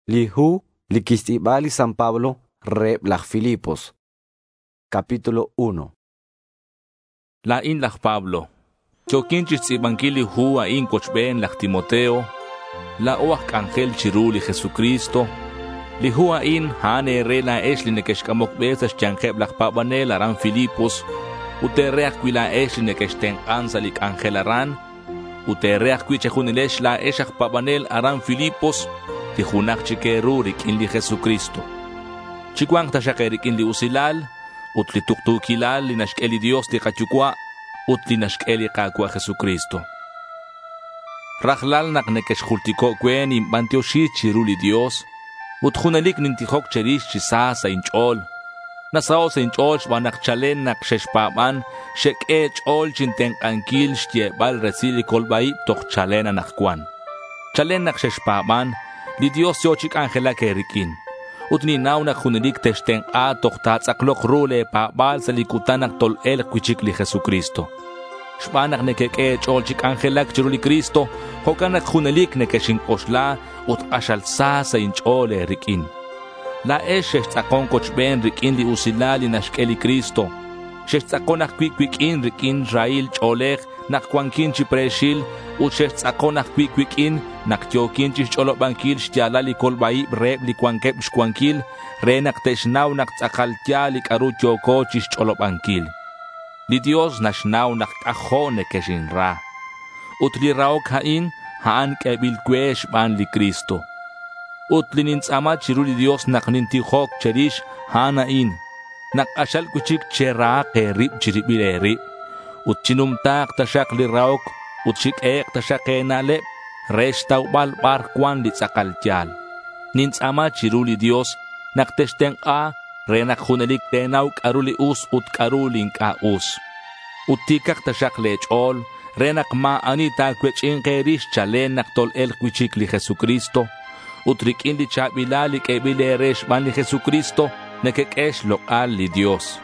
Lihu likistibali San Pablo re blah Filipos. Capítulo 1. La in lach Pablo. Choquinchis ibangili hu a in cochben lach Timoteo. La oach angel chiruli Jesucristo. Lihu a in hane re la eshli nekeshkamok besas chanjeb lach pabanel aran Filipos. Uterreach quila eshli nekeshten ansalik angel aran. Uterreach quichehunilesh la eshach pabanel aran Filipos. Tijunak chikerurik in li Jesucristo. Chikwang tashakerik in li usilal. Utli tuktukilal li nashkeli Dios li kachukwa. Utli nashkeli kakwa Jesucristo. Rachlal nak nekeshkultiko kwen impantio chiruli Dios. Utjunelik nintihok cherish chisa sa inchol. Nasao sa inchol shwanak chalen nak sheshpaman. Shek chol chinteng ankil shtiebal resili kolbaib toch chalen anakwan. Chalen nak sheshpaman. Li Dios yochik angela kerikin. Utni naunak junelik testen a tohtat aklok rule pa bal salikutanak tol el kuchik li Jesucristo. Shpanak nekeke cholchik angelak chiruli Cristo. Hokanak junelik nekeshin posla ut ashal sa inchole rikin. La shechtakon kochben rikin li usilali nashkeli Cristo. Shechtakonak kwikin rikin Rail cholek nakwankin chipreshil. Uchechtakonak kwikin naktiokin chicholobankil shtialali kolbai reb li kwankep shkwankil renak teshnaw naktakaltia li karutyoko chicholobankil. Li Dios nashnaw naktajo nekeshinra. Utli raok hain haan kebil kwesh ban li Cristo. Utli nintzama chiruli Dios naknintihok cherish hanain. Nakashal kuchik chera kerib chiribileri. Utchinumtak tashak li raok. Utchik tashak enale. Resh taubal bar kwan li tsakaltial. Nintzama chiruli Dios. Naktesten a. Renak hunelik tenauk aruli us ut karulin ka us. Utikak tashak lechol. Renak ma anita kwechin kerish chalen naktol el kwichik li Jesucristo. Utrikin li chabilali kebile resh ban li Jesucristo. Nekekesh lokal li Dios.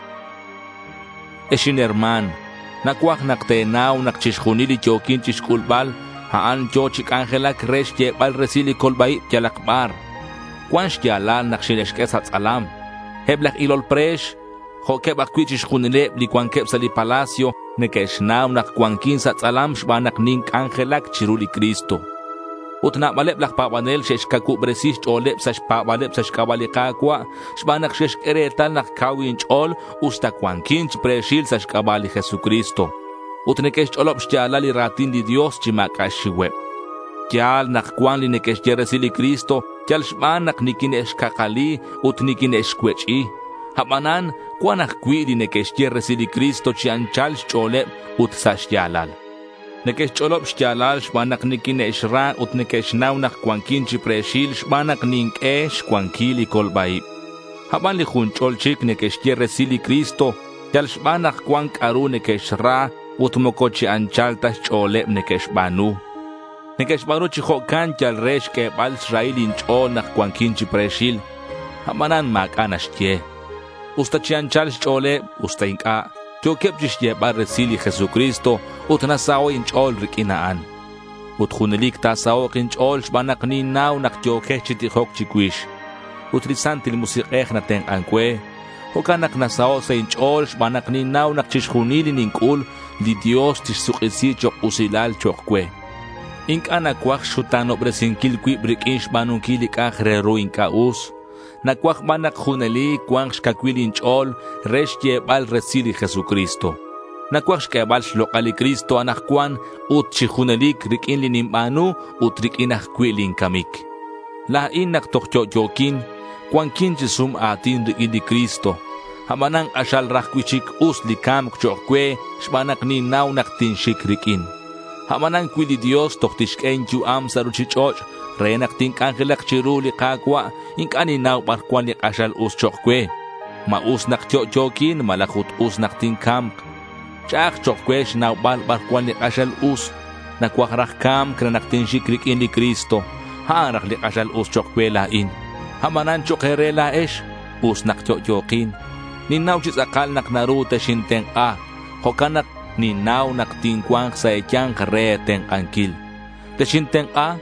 Eshin herman. Nakwak naktenaw nakchishunili chokin chishkulbal. Haan chochik angelak resh yebal resili kolbai yalakbar. Kwan shtialal nakshileshkes hatzalam. Heblak ilol presh. Hokeb akwichish hunile li kwankeb sali palacio. Nekeshnaw nakwankin satzalam shbanak nink angelak chiruli Cristo. Utna baleb lak pabanel sheshkaku bresish choleb sash pabaleb sash kabalikakwa. Shbanak sheshkeretal nakawin chol. Usta kwankin preshil sash kabali Jesucristo. Utnekesh cholop shtialali ratin di Dios chimakashiweb. Tial nakwan li nekesh jeresili Cristo. Tial shbanak nikinesh kakali utnikinesh kwechi. Habanan kwanak kwi li nekesh jeresili Cristo chianchal choleb utsashtialal. Nekesh cholop shtialal shbanak nikinesh ra utnekesh naunak kwankin chipreshil shbanak ninkesh kwankili kolbai. Haban li junchol nekesh jeresili Cristo. Tial shbanak kwank aru nekesh ra. Utmokochi anchaltas choleb nekesh banu. Nekesh banu chihokan tial resh ke bal Israelin chol nak kwankin chipreshil. Hamanan makanashtie. Usta chianchal choleb usta inka. Tiokep chishye bar resili Jesucristo. Utnasao in chol rikinaan. Utjunelik tasao kin chol shbanak ninaw nak tiokeh chitihok chikwish. Utrisantil musikeh na ten ankwe. Hokanak nasao sa inchol shbanak ninaw nak chishunili ninkul. Li Dios tishsuqisi chok usilal chokwe. Inka nakwak shutano bresinkil kwi brikish banunkili kajreru inka us. Nakwak banak juneli kwang shkakwilin chol resh yebal resili Jesucristo. Nakwak shkebal shlokali Cristo anakwan ut chijunelik rikin linimbanu ut rikin akkwilin kamik. Lain naktokchochokin kwankin chisum atin rikin di Cristo. Hamanang ashal rakwichik us likam kchokwe shbanak ninaw naktinshik rikin. Hamanang kwili Dios toktishken ju am saruchichoch renak tink angelak chiruli kakwa inkaninaw barkwan lik ashal us chokwe. Maus nakchochokin malakut us naktinkam. Chak chokwe shnaw bal barkwan lik ashal us. Nakwakrak kam kna naktinshik rikin ni Cristo. Harak lik ashal us chokwe lain. Hamanan chokhere laesh us nakchochokin. Ninaw chis akal nak naruta shinteng a. Hokanak ninaw nak tingkwang sa ekyang kareten ankil. Te shinteng a.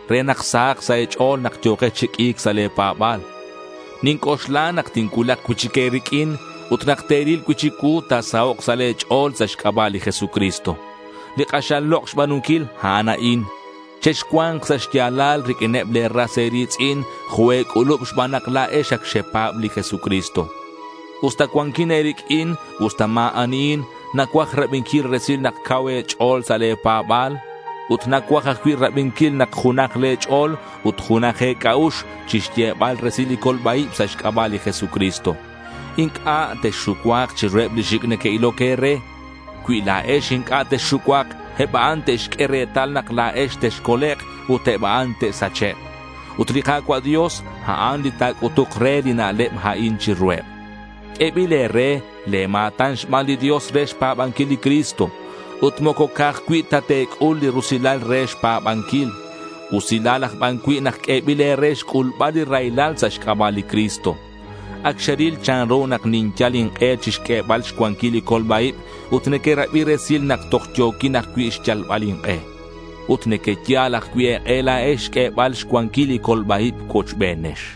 Re naksak sa echol naktyoke chikik sa lepabal. Ninkosla naktinkulak kuchikerikin ut nakteril kuchiku ta saok sa lechol sa shkabali Jesucristo. Likashalok shbanunkil hanain. Cheshkwang sa shtialal rikineble raseritzin juek ulub shbanakla eshak shepabli Jesucristo. Usta kwankin erikin, usta maanin, nakwak rabinkil resil nakkawe echol sa lepabal. Ut nakwak akwir rabinkil nakhunak lechol ut hunak kaush chishtebal resil ikolbaib sa shkabali Jesucristo. Inka te shukwak chirrebli shikne ke ilokere. Kui laesh inka te shukwak hebaante shkere talnak laesh te shkolek utebaante sache. Utrikakwa Dios haan litak utukre linalep hain chirweb. Ebile re le matan shmali Dios resh pabankili Cristo. Utmokokak kuita tek uli rusilal resh pabankil. Usilalak bankwi nak ebile resh kulbali railal sa shkabali Cristo. Aksharil chanro nak ninchaling chish bal shkwankili kolbaib utneke rabi resil nak toktyoki nak kwish chalbaling utneke tialak kwie la bal shkwankili kolbaib kochbenesh.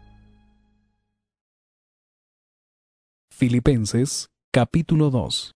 Filipenses capítulo 2.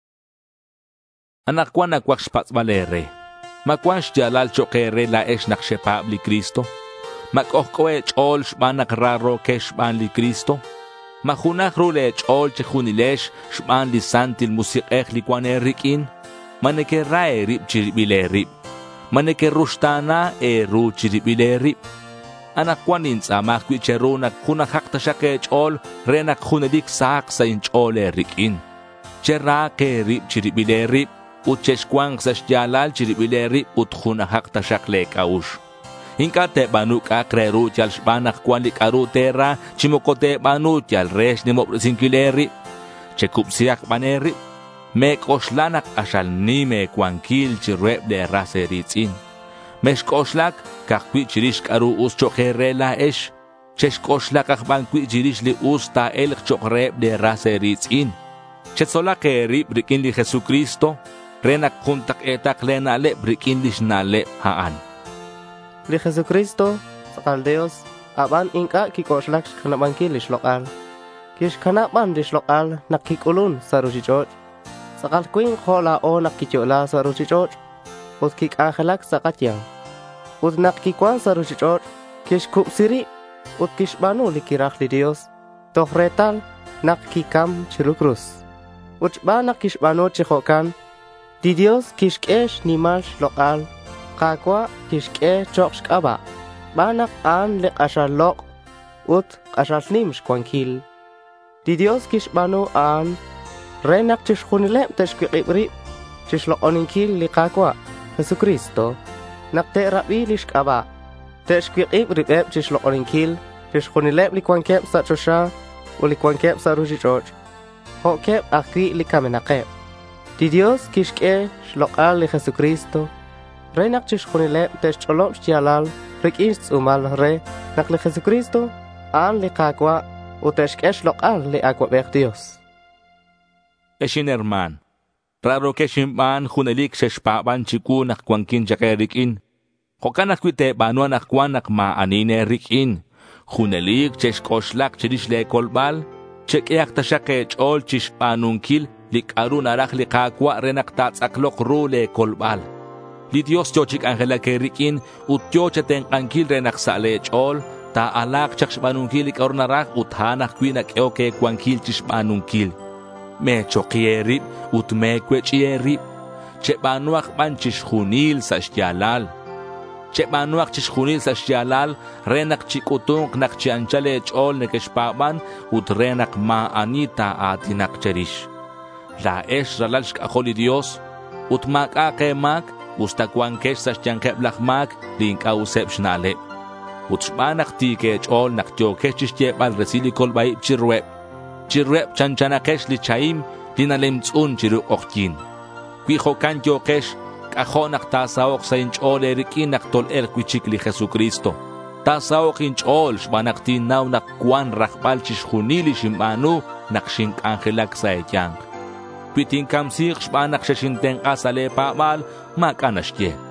Anakwan nakwak shpatzbalere. Makwan shjalal chokere la nak shepabli Cristo. Makohkoe chol shbanak raro keshban li Cristo. Mahunak rule chol chehunilesh shban li santil musiqech li kwane rikin. Maneke rae rib chiribile rib. Maneke rushtana ru chiribile rib. Anakwan insa makwi cherunak hunakak tashake chol renak hunedik saak sa in chol rikin. Cherake rib chiribile rib. Ucheshkwang sa shjalal chiribile rib ut hunakak tashakle kaush. Hinka te banuk akreru chal shbanak kwalik aru terra chimokote banuk chal resh ni mobresinkilleri chekupsiak baneri me koshlanak ashal ni me kwankil chirreb de raseritzin mesh koslak kakwi chirish aru us chokhere la esh chesh koslak akbankwi chirish li us ta el chokreb de raseritzin chetsola ke rib rikin li Jesucristo renak kuntak etak lena le rikin li shnale haan Li Jesucristo, sakal Dios, aban inka kikoshlak kanabanki lishlokal. Kish kanaban lishlokal nakikulun sa rujichot. Sakal queen hola o nakichola sa rujichot. Ut kik ahelak sa katyang. Ut nakikwan sa rujichot. Kish kupsiri. Ut kish banu likirak li Dios. Tohretal nakikam chilukrus. Ut ba nakish banu chihokan. Di Dios kish kesh nimal shlokal. Kakwa kishke chokshkaba. Banak an le kashalok ut kashalnim shkwankil. Di Dios kishbanu an renak chishkunilep teshkibri chishlokoninkil li kakwa Jesucristo. Nakte rabi lishkaba. Teshkibri eb chishlokoninkil chishkunilep li kwankep sa chosha u li kwankep sa rujichoj. Hokep akwi li kamenakep. Di Dios kishke shlokal li Jesucristo. Renak chishkunilep tescholop shtialal rikins umal re nak le Jesucristo an le kakwa uteshkesh lokal le akwa bech Dios. Eshin herman, raro keshimban hunelik sheshpaban chiku nak kwankin jakerikin. Hokanak kwite banuan nak kwanak maanine rikin. Hunelik cheshkoshlak chirish le kolbal. Chekiak tashake chol chishpanunkil lik arun arak le kakwa renak tatsaklok ru le kolbal. Li Dios chochik angela kerikin ut chochaten ankil renak sale chol ta alak chakshbanunkil ikaurnarak ut hanak kwinak eoke kwankil chishbanunkil me chokieri ut me kwechieri chebanuak banchish hunil sa shtialal chebanuak chish hunil sa shtialal renak chikutunk nak chianchale chol nekeshpaban ut renak ma anita atinak cherish la esh ralal shkaholi Dios ut mak akemak Usta kwankesh sa shtiankep lakmak linka usep shnale. Utshbanak tike chol naktyokesh chishtebal resili kolbaib chirweb. Chirweb chanchanakesh li chaim linalemtsun chiru oktin. Kwi hokan tyokesh kahonak tasaok sa inchol erikin naktol erkwichik li Jesucristo. Tasaok inchol shbanak tinaw nakwan rakbal chishunili shimbanu nakshink angelak sa etyang. Pitin kamsik shbanak shashinteng asale pabal makanashye.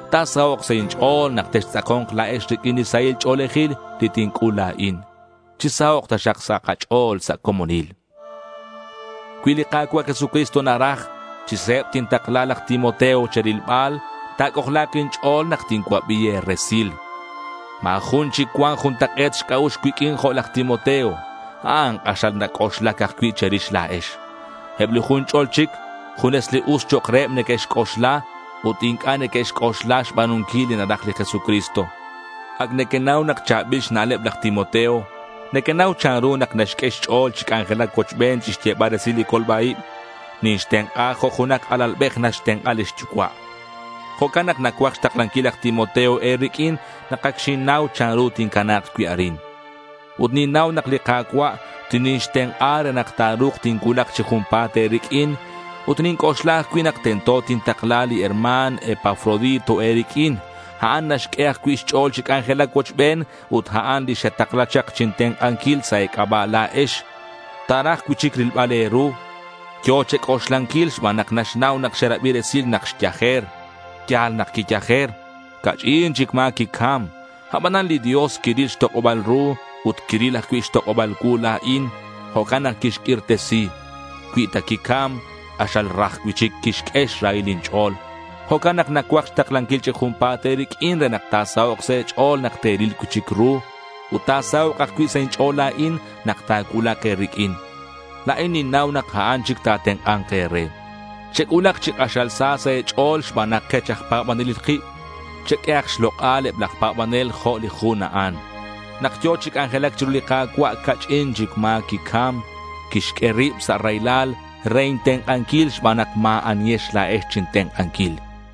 Tasaok sa inchol naktestakong klaesh rikin Isail cholehil titingkulain. Chisaok tasyak sa kachol sa komunil. Kwilikakwa Jesucristo narach, chisep tintaklalak Timoteo cherilbal, takoklakin chol naktingkwa biye resil. Mahun chikwan juntaket shkaush kwikin holak Timoteo, ang asal nakoslakak kwi cherish laesh. Hebli hun chol chik, hunesli uschok rep nekesh kosla, utingka nekesh koslash banunkili narakli Jesucristo. Ag nekenaw nakchabish nalep lak Timoteo, nekenaw chanru naknashkesh chol chik angelag kochben chishteba resili kolbai, nishteng ajo hunak alalbek nashteng alish chukwa. Hokanak nakwaks taklankilak Timoteo erikin nakakshinaw chanru tinkanak kwiarin. Udninaw naklikakwa tinishteng are naktaruk tinkulak chikumpate erikin, utnin koslak kwinak tento tintaklali herman Epafrodito erikin, haan nashkeak kwish chol chik angelag kochben, ut haan di shataklachak chinteng ankil sa ekabala esh. Tarak kwichik rilbaleru, kyo chek oslankil shmanak nashnaw naksherabiresil nakshyaher. Kyal nakikyaher, kachin chikma kikam, habanan li Dios kiril stokobal ru, ut kiril akwi stokobal kulain, hokanak kishkirtesi, kwita kikam, asal rach kwichik kishkesh railin chol, hokanak nakwak staklankil chikumpaterik inre naktasawak se chol nakteril kwichik ru, utasawak akwi sa cholain naktakula kerikin, lain ninaw nakhaan chik tateng angkere. Chek ulak chik asal sa chol shmanak kechak pa manilitki. Chek eak shlokale blak pa manel ho li khunaan. Nakyo chik angelak chulika kwa kachin chik ma kikam. Kishkerib sa railal reinteng ankil shmanak ma anyesh la chinteng ankil.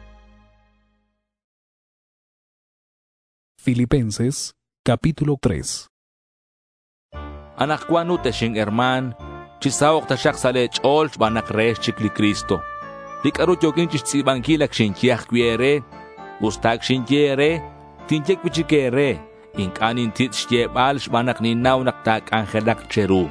Filipenses, capítulo 3. Anak kwanu teshing herman, chisawok tashak sa chol shmanak resh chikli Kristo. Likarut yokin chitzibangilak shinkiak kwiere, ustak shinkiere, tinjek pichikere, inkanin tit shtiebal shmanak ninaw naktak angelak cheru.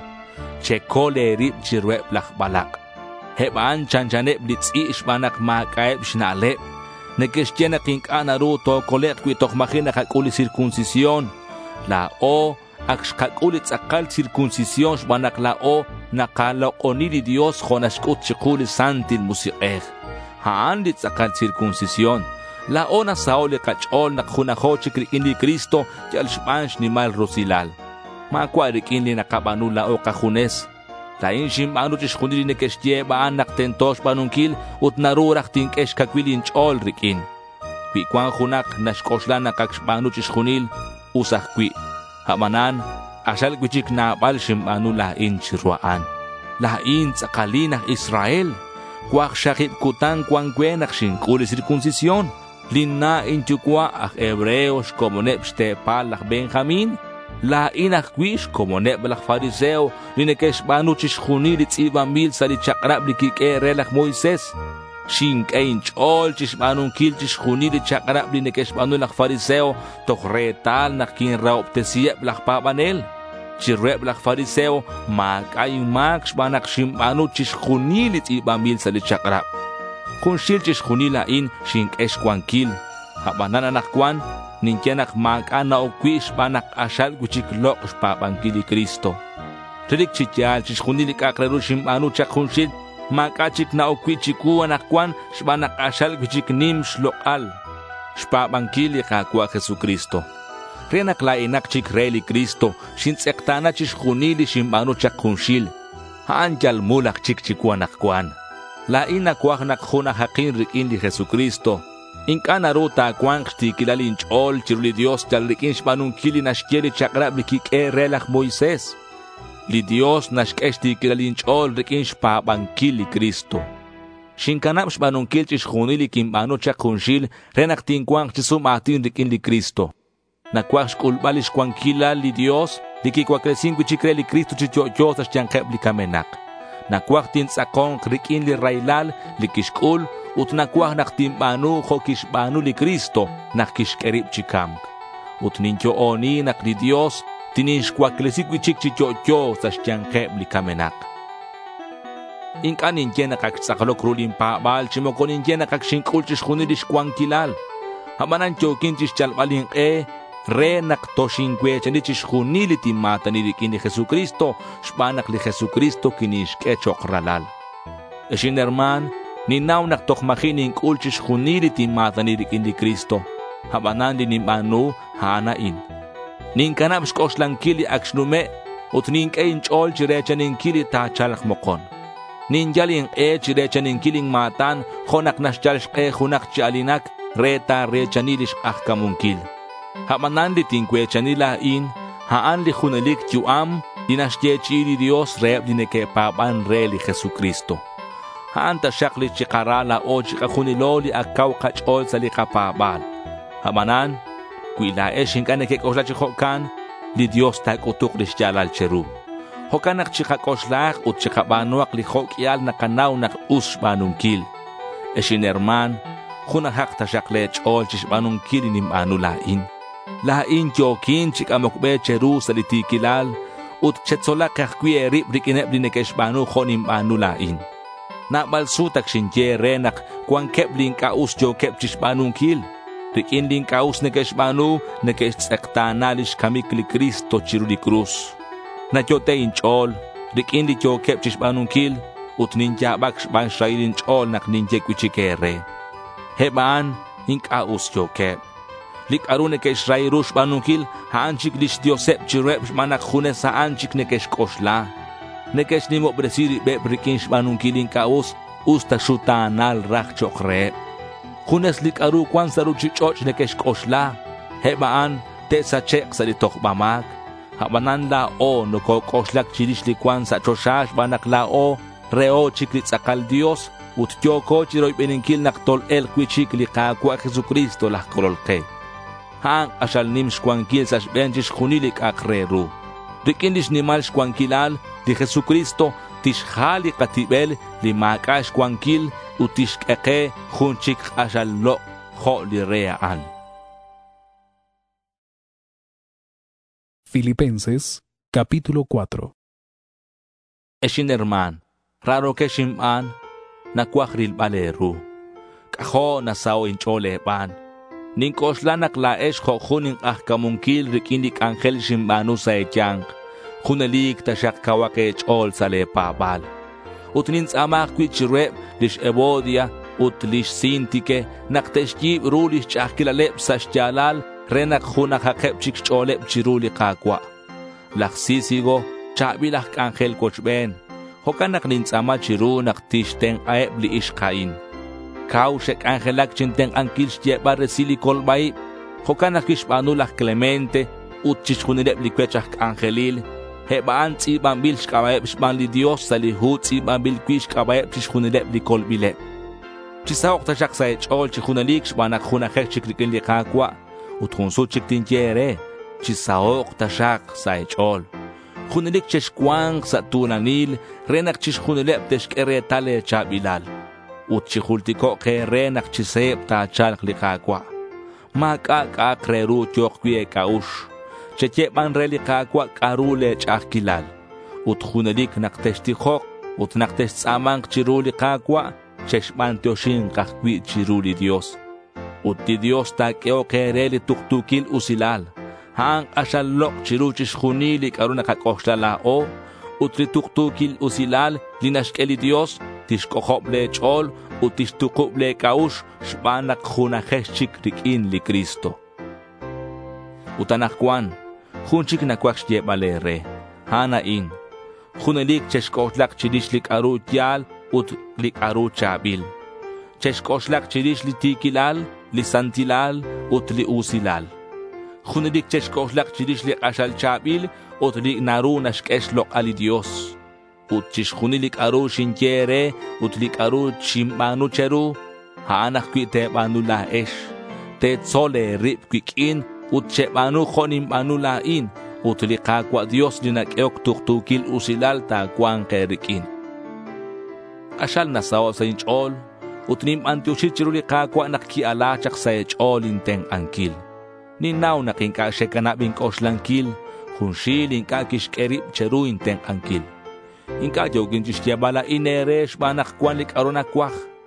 Chekole rip chirwep lak balak. Hebaan chanchanep litzi shmanak makaeb shnalep. Nekeshtienak inkanaru to kolek kwitok makina kakuli circuncisión. La o akshkakulit sakal circuncisión shmanak la o nakalakonili Dios honashkut chikuli santil musiqeh. Haan lit sakal circuncisión. La o nasaole kachol nakhunaho chikrikin li Kristo yal shpansh ni mal rosilal. Makwarikin li nakabanu la o kahunes. La inshim anu chishkunili nekeshtie baan naktentosh banunkil ut narurak tinkesh kakwilin chol rikin. Kwikwan hunak nashkoshlan nakakshpanu chishkunil usakwi. Hamanan, asal kwichik na balshim anu lain chirwaan. Lain sakalinah Israel. Kwak shakip kutan kwang kwenak shinkuli circuncisión. Lina inchukwa ak hebreos como nepste palak Benjamin. Lain ak kwish como neblak fariseo. Linekesh banu chishkunilit ibamil sa lichakrab likike relak Moises. Shink ein chol chishmanun kil chishkunilit chakrab linekesh banu lak fariseo. Tokretal nakin raoptesiyep lak papanel. Chirwep lak fariseo makayong makshbanak shimbanu chishkunilit ibamil sa lichakrab. Kung shil chishkunilain shink eshkwankil. Habanan anak kwan ninkenak makana o kwish banak asal kuchiklok shpapangkili Kristo. Tridik chityal chishkunilik akraru shimbanu chakunshil makachik na o kwichiku anak kwan shbanak asal kuchiknim shlokal. Shpapangkili kakwa Jesucristo. Renak lainak chik reli Kristo shinsektana chishkunili shimbanu chakunshil. Haan jal mulak chik chiku anak kwan. Lain nakwak nakhuna hakin rikin li Jesucristo. Inkana ruta kwang shtikilalin chol chiruli Dios jal rikin shbanun kili nashkieli chakrab likik relak Moises. Li Dios nashkesh shtikilalin chol rikin shpabang kili Kristo. Shinkanap shbanun kil chishkunili kimbanu chakunshil renak tinkwang chisumatin rikin li Kristo. Nakwak shkulbalish kwang kila li Dios likikwakresin kuchikre li Kristo chichoyo sa shtiankeb li kamenak. Nakwak tinsakong rikin li railal li kishkul ut nakwak naktimbanu ho kishbanu li Kristo nakishkerib chikam. Ut nincho oni nak li Dios tinishkwak lesik wichik chichoyo sa shtiankeb li kamenak. Inkan ninje nakaksakalok rulin paabal chimokon ninje nakakshinkul chishkunilish kwang kilal. Hamanan chokin chis chalbalin re naktoshin kwechani chis junili timatani rikini Jesucristo, shpanak li Jesucristo kinishke chokralal. Eshin herman, ninaw naktokmakinin kulchis junili timatani rikini Cristo. Hamanan li nimanu hanain. Ninkanab shkoslankili akshnume, ut ninkain chol chirechaninkili tachalak mokon. Ninjalin chirechaninkilin matan, honak nashchalshke hunak chalinak, reta rechanilish ahkamunkil. Hamanan li tinkwechanila in, haan li hunelik yuam, dinashchechiri Dios reb dineke papan re li Jesucristo. Haan tashak li chikarala o chikahuniloli akaw kachol sa li kapabal. Hamanan, kuilaesh hinkaneke koslachihokan, li Dios takutuk li shalal cheru. Hokanak chikakoslach ut chikabanuak li hokyal nakanaw nak usbanunkil. Eshin herman, hunahak tashaklech ol chishbanunkil nim anulain. Lain jokin chikamokbe cheru salitikilal ut chetsolakach kwie rip rikinep dinekeshbanu honim anulain. Nabalsutak shinje renak kwan keblin kaus jo kep chishbanunkil. Rikin din kaus nekeshbanu nekeshtektanalish kamik li Cristo chiru li cruz. Nachote inchol, rikin di jo kep chishbanunkil ut ninjabak shban shairin chol nak ninje kwichikere. Hebaan inkaus jo kep. Lik arune kesh rairush banunkil haanchik lish diosep chirep manak khune sa anchik nekesh koshla. Nekesh nimo bresiri bebrikin shbanunkil inkaus usta shutanal rak chokre. Khunes lik aru kwan saru chichoch nekesh koshla. Hebaan te sa chek sa litok bamak. Habanan la o no ko koshlak chirish likwan sa choshash banak la o reo chiklit sakal Dios ut tioko chiroy beninkil naktol el kwichik likakwa Jesucristo lah kololke. Hang asal nim shkwankil sa shbenjish khunilik akreru. Rikindish nimal shkwankilal di Jesucristo tishkhali katibel li maka shkwankil utishkeke khunchik asal lo kho li reaan. Filipenses, capítulo 4. Eshin herman, raro que shim'an, nakwakhril baleru. Kaho nasao inchole ban. Ninkoslanak la esh hojunin ahkamunkil rikindik angel shimbanu sa echang. Hunelik tashak kawake echol sale pabal. Utnins amak kwichirep lish ebodia ut lish sintike nakteshkib rulish chahkilalep sashjalal renak hunak hakepchik cholep chiruli kakwa. Laksisigo chabilak angel kochben. Hokanak ninsama chiru naktishten aeb li ishkain. Kaushek angelak chinteng ankil shjeba resili kolbai. Hokanak ishbanulak Clemente ut chishkunilep likwechak angelil. Hebaan tsiban bil shkabaeb shban li Dios salihut tsiban bil kwish kabaeb chishkunilep li kolbilep. Chisawak tashak sa echol chikunalik shbanak hunakek chiklikin li kakwa. Ut hunsu chiktinjere chisawak tashak sa echol. Hunilik cheshkwang sa tunanil renak chishkunilep teshkere tale chabilal. Ut chihultiko ke renak chisep ta chalk likakwa. Makaka kreru chokwie kaush. Chechepan re likakwa karule chakilal. Ut hunilik naktestikok. Ut naktestamang chiru likakwa. Cheshpan teoshin kakwi chiru li Dios. Ut di Dios takeo ke re li tuktukil usilal. Hang ashalok chiru chishkunilik aruna kakoshlala utri tuktukil usilal linashkeli Dios tishkohoble chol utishtukuble kaush shbanak hunaheshchik rikin li Cristo. Utanakwan hunchik nakwaksh yebalere hana in hunelik cheshkoslak chirishlik aru tial ut lik aru chabil cheshkoslak chirish li tikilal li santilal ut li usilal. Hunelik cheshkoslak chirish li ashal chabil ut li naru nashkeslok ali Dios. Ut chishkunilik aru shinkere ut lik aru chimbanu cheru haanak kwite banu la esh te tsole rip kwikin ut chebanu khonim banu la in ut likakwa Dios linakeok tuktukil usilal ta kwan kerikin. Ashal nasaw sa inchol ut nim antiushit chiru likakwa nakkialachak sa inchol inteng ankil. Ninaw nakinkashe kanabing koslankil hunshil inka kishkerip cheru inteng ankil. Inka jogin chistia bala ineresh banak kwanlik aronakwak.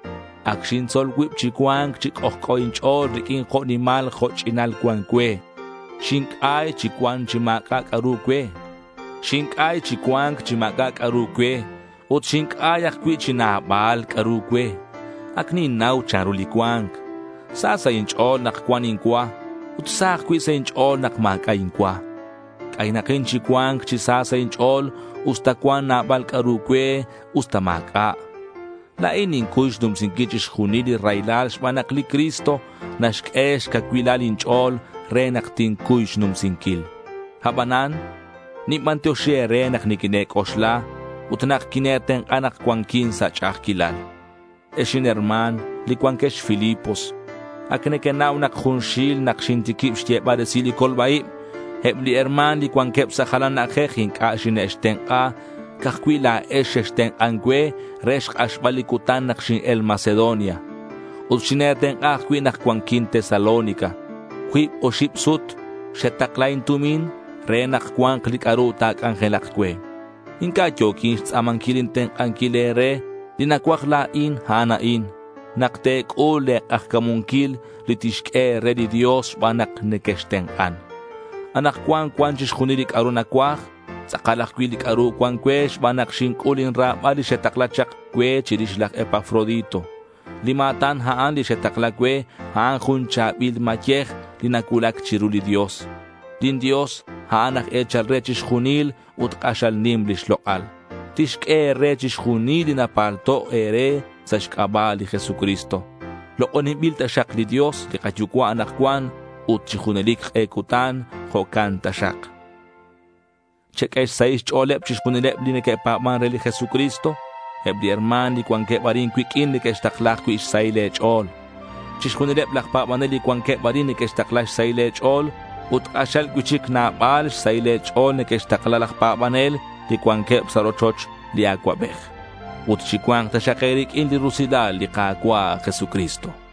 Akshin sol wip chikuang chikohko inchol rikin ko ni mal ko chinal kwe. Shink ay chikwan chimakak arukwe. Shink ay chikwang chimakak arukwe. Ut shink ay akwi chinabal arukwe. Akni naw charulikuang. Sasa inchol nakwanin-kwa. Ut sa akwi sa inchol nakmakain-kwa. Kay nakin chikwang chisasa inchol ustakwan nabal arukwe ustamaka. Lain inkush dum sinkichish junili railal shmanakli Cristo nashkesh kakwilal inchol renak tinkush num sinkil. Habanan, ni manteoshe renak nikinek osla utnak kineten anak kwangkin sa chakilal. Eshin herman likwankesh Filipos. Aknekenaw nak junshil nak shintikip shtieba de silikol bai. Hebli herman likwankep sa halan nakhekin ka shineshten ka. Kakwila eshten angwe resh ashbalikutan nakshin el Macedonia. Ushineten akwi nakwankin Tesalónica. Huip o shipsut shetaklain tumin renak kwan klikaru tak angelakwe. Inka chokin tsamankilinten ankilere dinakwakla-in hanain. Naktek ule akkamunkil litishke redi Dios banak nekeshten an. Anak kwan kwanchish hunilik arunakwak. Sakalakwilik aru kwan kwesh banak shinkulin rabali shetaklachak kwe chirishlak Epafrodito. Limatan haan li shetaklak kwe haan junchabil makyech linakulak chiruli Dios. Din Dios haanak echal rechish junil ut kashal nim lishloal. Tishke rechish junil linapalto ere sa shkabali Jesucristo. Loonibil tashak li Dios li kachukwa anak kwan ut chijunelik ekutan hokan tashak. Chekesh saish cholep chishpunilep line ke paman reli Jesucristo. Hebli herman li kwan ke barin kwikin li kesh taklak kwish saile chol. Chishpunilep lak paman li kwan ke barin li kesh taklak saile chol. Ut ashal kwichik na bal saile chol li kesh taklalak pamanel li kwan ke psarochoch li akwabech. Ut chikwang tashakerik in li rusidal li kakwa Jesucristo.